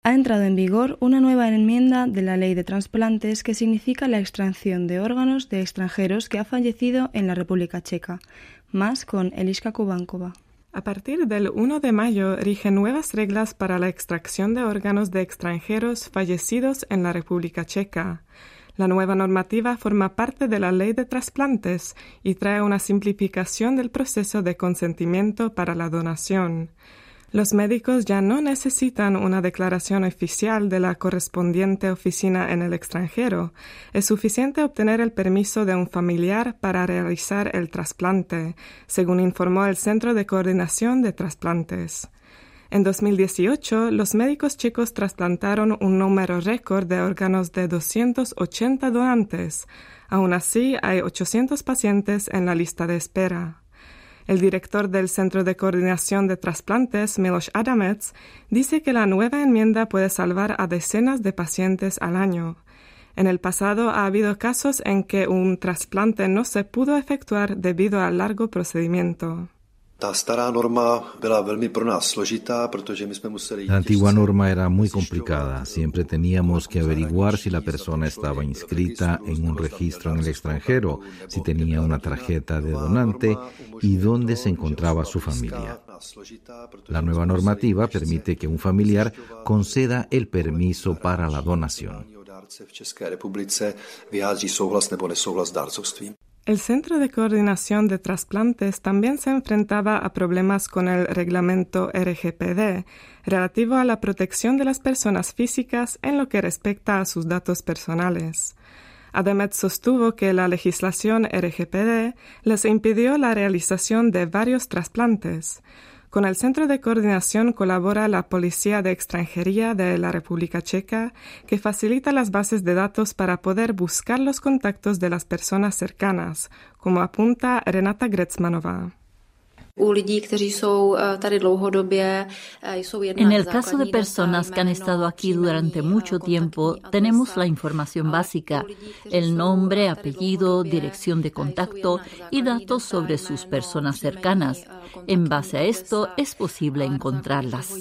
Ha entrado en vigor una nueva enmienda de la Ley de Trasplantes que significa la extracción de órganos de extranjeros que han fallecido en la República Checa. Más con Eliška Kubankova. A partir del 1 de mayo rigen nuevas reglas para la extracción de órganos de extranjeros fallecidos en la República Checa. La nueva normativa forma parte de la Ley de Trasplantes y trae una simplificación del proceso de consentimiento para la donación. Los médicos ya no necesitan una declaración oficial de la correspondiente oficina en el extranjero. Es suficiente obtener el permiso de un familiar para realizar el trasplante, según informó el Centro de Coordinación de Trasplantes. En 2018, los médicos checos trasplantaron un número récord de órganos de 280 donantes. Aún así, hay 800 pacientes en la lista de espera. El director del Centro de Coordinación de Trasplantes, Miloš Adamec, dice que la nueva enmienda puede salvar a decenas de pacientes al año. En el pasado ha habido casos en que un trasplante no se pudo efectuar debido al largo procedimiento. La antigua norma era muy complicada. Siempre teníamos que averiguar si la persona estaba inscrita en un registro en el extranjero, si tenía una tarjeta de donante y dónde se encontraba su familia. La nueva normativa permite que un familiar conceda el permiso para la donación. El Centro de Coordinación de Trasplantes también se enfrentaba a problemas con el reglamento RGPD, relativo a la protección de las personas físicas en lo que respecta a sus datos personales. Adamec sostuvo que la legislación RGPD les impidió la realización de varios trasplantes. Con el Centro de Coordinación colabora la Policía de Extranjería de la República Checa, que facilita las bases de datos para poder buscar los contactos de las personas cercanas, como apunta Renata Grecmanová. En el caso de personas que han estado aquí durante mucho tiempo, tenemos la información básica, el nombre, apellido, dirección de contacto y datos sobre sus personas cercanas. En base a esto es posible encontrarlas.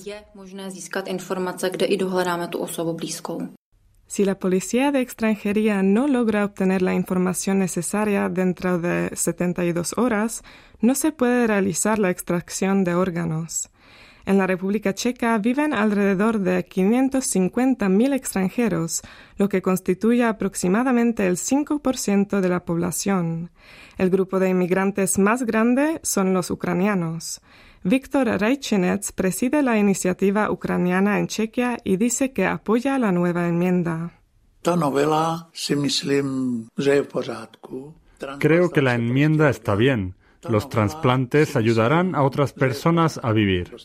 Si la Policía de Extranjería no logra obtener la información necesaria dentro de 72 horas, no se puede realizar la extracción de órganos. En la República Checa viven alrededor de 550.000 extranjeros, lo que constituye aproximadamente el 5% de la población. El grupo de inmigrantes más grande son los ucranianos. Viktor Rajčinec preside la iniciativa ucraniana en Chequia y dice que apoya la nueva enmienda. Creo que la enmienda está bien. Los trasplantes ayudarán a otras personas a vivir.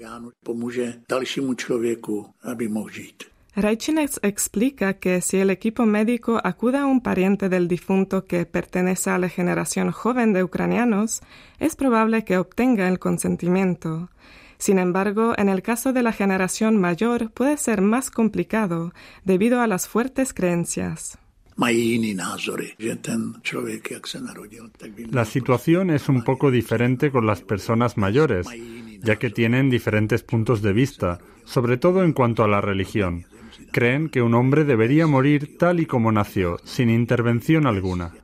Rajčinec explica que si el equipo médico acude a un pariente del difunto que pertenece a la generación joven de ucranianos, es probable que obtenga el consentimiento. Sin embargo, en el caso de la generación mayor puede ser más complicado debido a las fuertes creencias. La situación es un poco diferente con las personas mayores, ya que tienen diferentes puntos de vista, sobre todo en cuanto a la religión. Creen que un hombre debería morir tal y como nació, sin intervención alguna.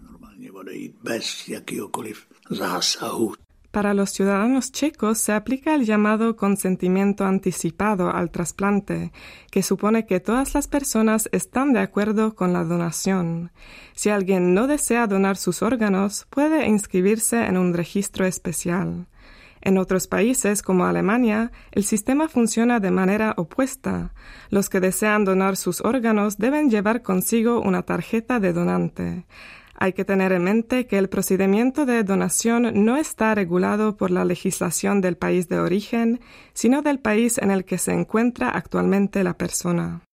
Para los ciudadanos checos se aplica el llamado consentimiento anticipado al trasplante, que supone que todas las personas están de acuerdo con la donación. Si alguien no desea donar sus órganos, puede inscribirse en un registro especial. En otros países, como Alemania, el sistema funciona de manera opuesta. Los que desean donar sus órganos deben llevar consigo una tarjeta de donante. Hay que tener en mente que el procedimiento de donación no está regulado por la legislación del país de origen, sino del país en el que se encuentra actualmente la persona.